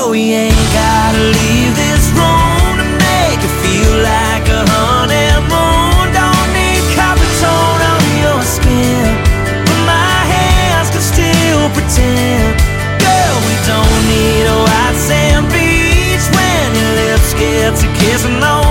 Girl, we ain't gotta leave this room to make it feel like a honeymoon. Don't need copper tone on your skin, but my hands can still pretend. Girl, we don't need a white sand beach when your lips get to kissing on